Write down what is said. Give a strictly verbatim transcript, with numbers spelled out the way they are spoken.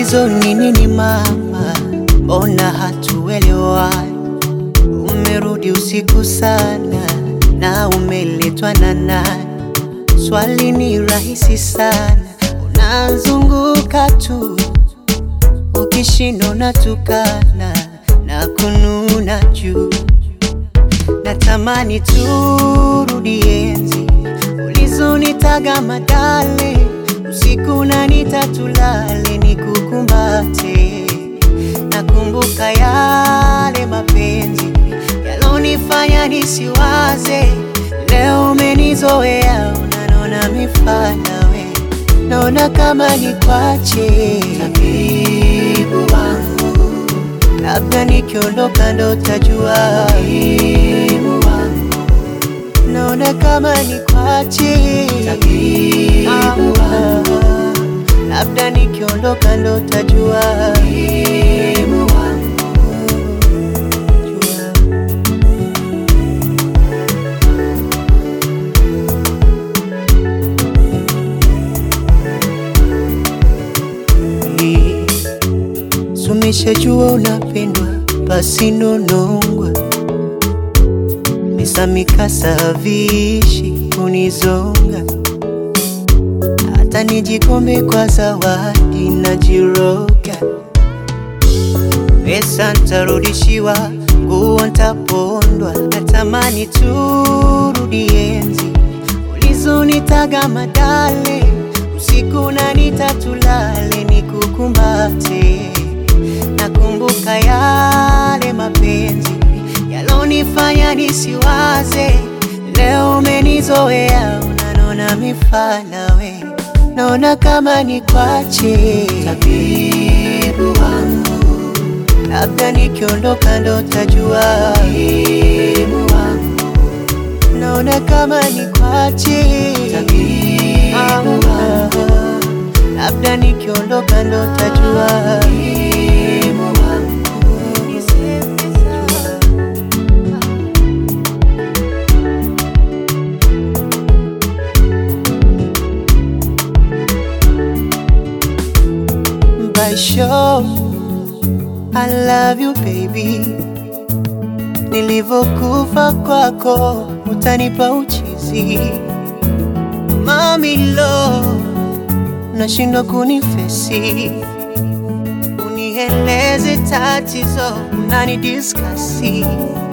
Tatizo ni nini mama, mbona hatuelewani? Umerudi usiku sana na umeletwa na nani? Swali ni rahisi sana, unazunguka tu, ukishindwa unatukana na kununa juu. Natamani turudi enzi ulizonitaga madale, usiku na nitatulale nikukumbate. Nakumbuka yale mapenzi yalonifanya nisiwaze, leo umenizoea unanona mifana we. Naona kama nikwache tabibu wangu, labda nikiondoka ndo tajua tabibu wangu. Naona kama nikwache tabibu wangu, labda nikiondoka ndo tajua tabibu wangu. Sumeshajua unapendwa basi nonongwa, misamikasa vishi kunizonga, hata nijikombe kwa zawadi najiroga. Pesa ntarudishiwa, nguo ntapondwa, natamani turudi enzi ulizonitaga madale, usiku na nitatulale nikukumbate. Nakumbuka yale mapenzi yalonifanya nisiwaze, leo umenizoea unanona mifana we. Naona kama nikwache tabibu wangu, labda nikiondoka ndo tajua tabibu wangu. Naona kama nikwache tabibu wangu, labda nikiondoka ndo tajua tabibu wangu. By show, I love you baby, nilivokufa kwako utanipa uchizi. Mami lo, nashindwa kunifesi, unieleze tatizo unanidiskasi.